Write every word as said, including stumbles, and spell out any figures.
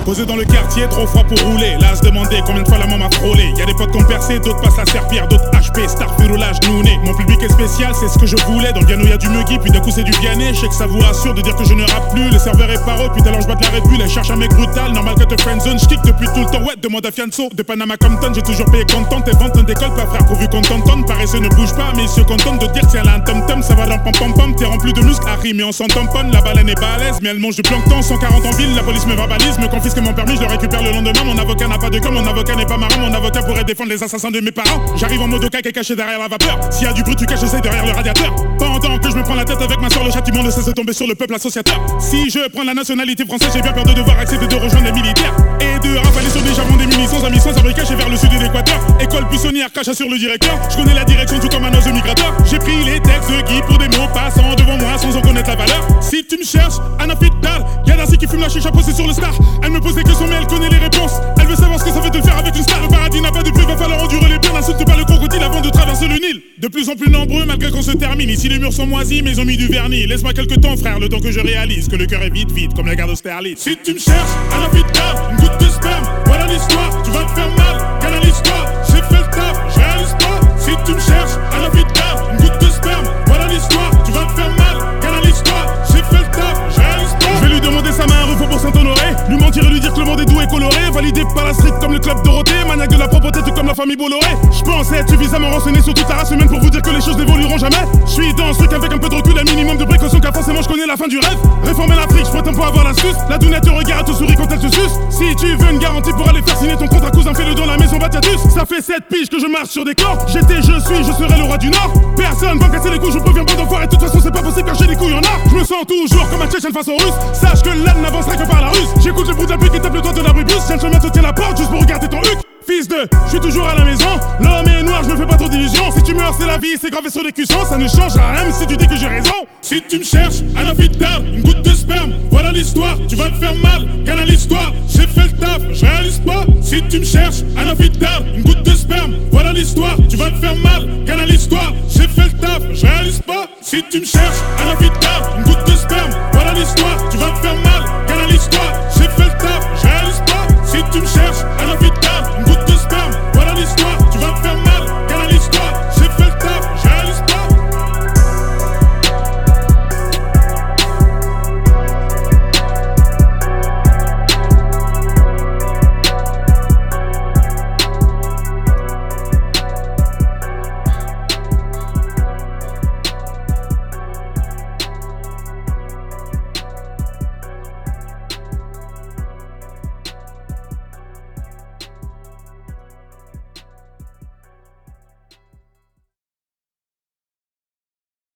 Posé dans le quartier, trop froid pour rouler. Là, à se demander combien de fois la maman m'a frôlé. Y'a des potes qui ont percé, d'autres passent à serpillère, d'autres H P, star, roulage, nouné. Mon public est spécial, c'est ce que je voulais. Dans le piano y'a du muggy, puis d'un coup c'est du Vianney. Je sais que ça vous rassure de dire que je ne rappe plus. Le serveur est paro, puis alors je bats de la Red Bull. Elle cherche un mec brutal, normal que te friendzone. J'kick depuis tout le temps, ouais, demande à Fianso. De Panama Compton, j'ai toujours payé content. Tes ventes ne décollent pas, frère, pourvu qu'on t'entende. Paresseux ne bouge pas, mais ils se contentent de dire que c'est un tom-tom. Ça va dans pom pom pom, t'es rempli de muscles, Harry, mais on s'en tamponne. La baleine est balèze, mais elle mange du plancton. cent quarante en ville, la police me verbalise, me confisque mon permis, je le récupère le lendemain. Mon avocat n'a pas de cœur, mon avocat n'est pas marrant. Mon avocat pourrait défendre les assassins de mes parents. J'arrive en modoka qui est caché derrière la vapeur. S'il y a du bruit, tu caches, j'essaye derrière le radiateur. Pendant que je me prends la tête avec ma soeur, le châtiment ne cesse de tomber sur le peuple associateur. Si je prends la nationalité française, j'ai bien peur de devoir accepter de rejoindre les militaires et de rafaler sur des jalons des munitions amis sans abri caché vers le sud de l'Équateur. École buissonnière, cache sur le directeur. Je connais la direction tout comme un oiseau migrateur. J'ai pris les textes de Guy pour des mots passant devant moi sans en connaître la valeur. Si tu me cherches, Anna Fidal, Gadassi qui fume la chicha posée sur le star. Elle me pose des questions mais elle connaît les réponses. Elle veut savoir ce que ça fait de le faire avec une star. Le paradis n'a pas de prix, va falloir endurer les biens. N'insulte pas le crocodile avant de traverser le Nil. De plus en plus nombreux malgré qu'on se termine. Ici les murs sont moisis mais ils ont mis du vernis. Laisse-moi quelques temps frère, le temps que je réalise que le cœur est vite vite comme la gare d'Austerlitz. Si tu me cherches, Anna Fidal, une goutte de sperme, voilà l'histoire. Tu vas te faire mal, canalise-toi. J'ai fait le taf, je réalise pas. Si tu me cherches, Anna Fidal, une goutte de sperme, voilà l'histoire. Tu vas te faire mal, canalise-toi. J'ai fait le taf, je réalise pas. Je vais lui demander sa main à refaux pour Saint-Honoré. Lui mentir et lui dire que le monde est doux et coloré. Validé par la street comme le club Dorothée. Maniaque de la propreté tout comme la famille Bolloré. Je pense être suffisamment renseigné sur toute la race humaine pour vous dire que les choses n'évolueront jamais. Je suis dans ce truc avec un peu de recul, un minimum de précaution car forcément je connais la fin du rêve. Réformer l'Afrique, je prétends pas avoir l'astuce. La dounette te regarde, te sourit quand elle te suce. Si tu veux une garantie pour aller faire signer ton contrat cousin, fais-le dans la maison Batiatus. Ça fait sept piges que je marche sur des corps. J'étais, je suis, je serai le roi du Nord. Personne va me casser les couilles, je préviens pas d'enfoiré. De toute façon c'est pas possible car j'ai les couilles en or. Je me sens toujours comme un Tchétchène face aux Russes. Sache que l'âne n'avancera que par la ruse. J'écoute le bruit de la pluie qui tape le doigt de l'abribus. Tiens, chemin te tient la porte juste pour regarder ton huc. Fils de, je suis toujours à la maison. L'homme est noir, je me fais pas trop d'illusions. Si tu meurs, c'est la vie, c'est gravé sur les cuissons. Ça ne changera rien, même si tu dis que j'ai raison. Si tu me cherches, Anna Fidal, une goutte de sperme, voilà l'histoire. Tu vas te faire mal, canalise-toi. J'ai fait le taf, je réalise pas. Si tu me cherches, Anna Fidal, une goutte de sperme, voilà l'histoire. Tu vas te faire mal, canalise-toi. J'ai fait le taf, je réalise pas. Si tu me cherches, Anna Fidal, une goutte